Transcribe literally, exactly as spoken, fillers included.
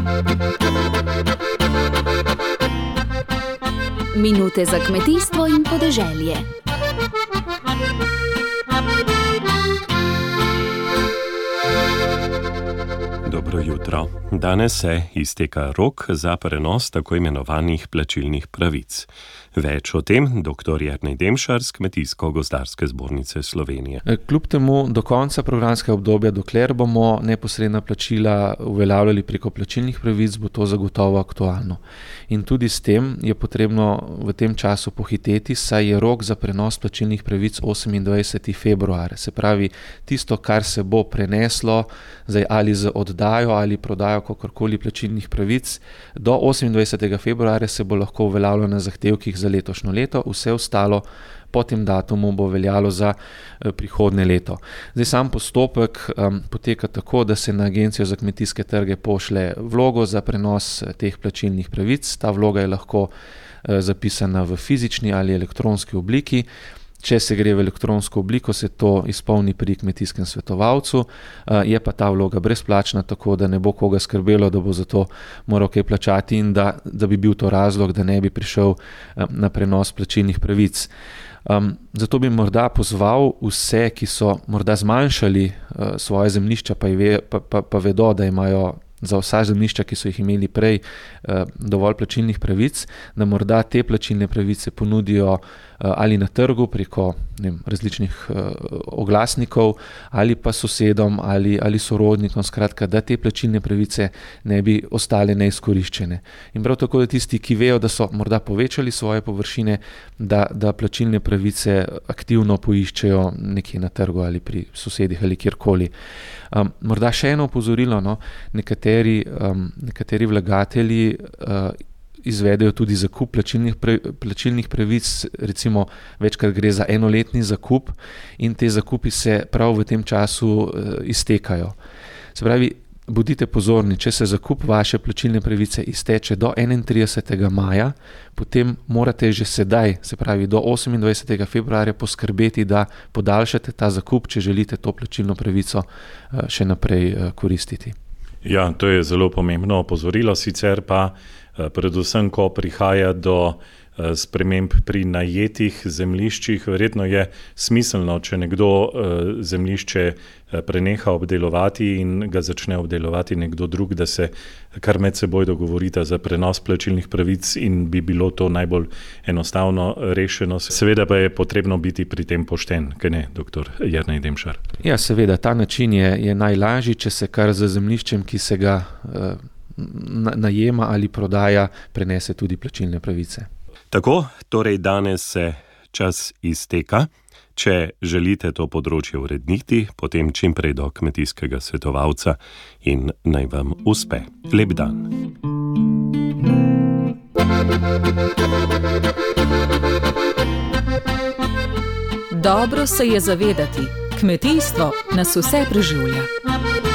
Minute za kmetijstvo in podeželje. Dobro jutro. Danes se izteka rok za prenos tako imenovanih plačilnih pravic. Več o tem doktor Jernej Demšar z Kmetijsko-gozdarske zbornice Slovenije. Kljub temu do konca programskega obdobja, dokler bomo neposredna plačila uveljavljali preko plačilnih pravic, bo to zagotovo aktualno. In tudi s tem je potrebno v tem času pohiteti, saj je rok za prenos plačilnih pravic osemindvajseti februar. Se pravi, tisto, kar se bo preneslo, zdaj ali z oddajo ali prodajo kakorkoli plačilnih pravic, do osemindvajsetega februarja se bo lahko uveljavljalo na zahtevkih za letošnjo leto, vse ostalo po tem datumu bo veljalo za prihodnje leto. Zdaj sam postopek um, poteka tako, da se na Agencijo za kmetijske trge pošlje vlogo za prenos teh plačilnih pravic. Ta vloga je lahko uh, zapisana v fizični ali elektronski obliki. Če se gre v elektronsko obliko, se to izpolni pri kmetijskem svetovalcu, je pa ta vloga brezplačna, tako da ne bo koga skrbelo, da bo za to moral kaj plačati in da, da bi bil to razlog, da ne bi prišel na prenos plačilnih pravic. Um, zato bi morda pozval vse, ki so morda zmanjšali uh, svoje zemljišča, pa, ve, pa, pa, pa vedo, da imajo za vsa zemljišča, ki so jih imeli prej, dovolj plačilnih pravic, da morda te plačilne pravice ponudijo ali na trgu preko ne vem, različnih oglasnikov ali pa sosedom ali, ali sorodnikom, skratka, da te plačilne pravice ne bi ostale neizkoriščene. In prav tako, da tisti, ki vejo, da so morda povečali svoje površine, da, da plačilne pravice aktivno poiščejo nekje na trgu ali pri sosedih ali kjerkoli. Um, morda še eno opozorilo, no, nekateri, um, nekateri vlagatelji uh, izvedejo tudi zakup plačilnih, pre, plačilnih pravic, recimo večkrat gre za enoletni zakup in te zakupi se prav v tem času uh, iztekajo. Se pravi, bodite pozorni, če se zakup vaše plačilne pravice izteče do enaintridesetega maja, potem morate že sedaj, se pravi do osemindvajsetega februarja, poskrbeti, da podaljšate ta zakup, če želite to plačilno pravico uh, še naprej uh, koristiti. Ja, to je zelo pomembno opozorilo, sicer pa predvsem, ko prihaja do sprememb pri najetih zemljiščih, verjetno je smiselno, če nekdo zemljišče preneha obdelovati in ga začne obdelovati nekdo drug, da se kar med seboj dogovorita za prenos plačilnih pravic in bi bilo to najbolj enostavno rešeno. Seveda pa je potrebno biti pri tem pošten, kaj ne, doktor Jernej Demšar? Ja, seveda, ta način je, je najlažji, če se kar za zemljiščem, ki se ga uh, najema ali prodaja, prenese tudi plačilne pravice. Tako, torej danes se čas izteka. Če želite to področje urediti, potem čim prej do kmetijskega svetovalca in naj vam uspe. Lep dan. Dobro se je zavedati, kmetijstvo nas vse preživlja.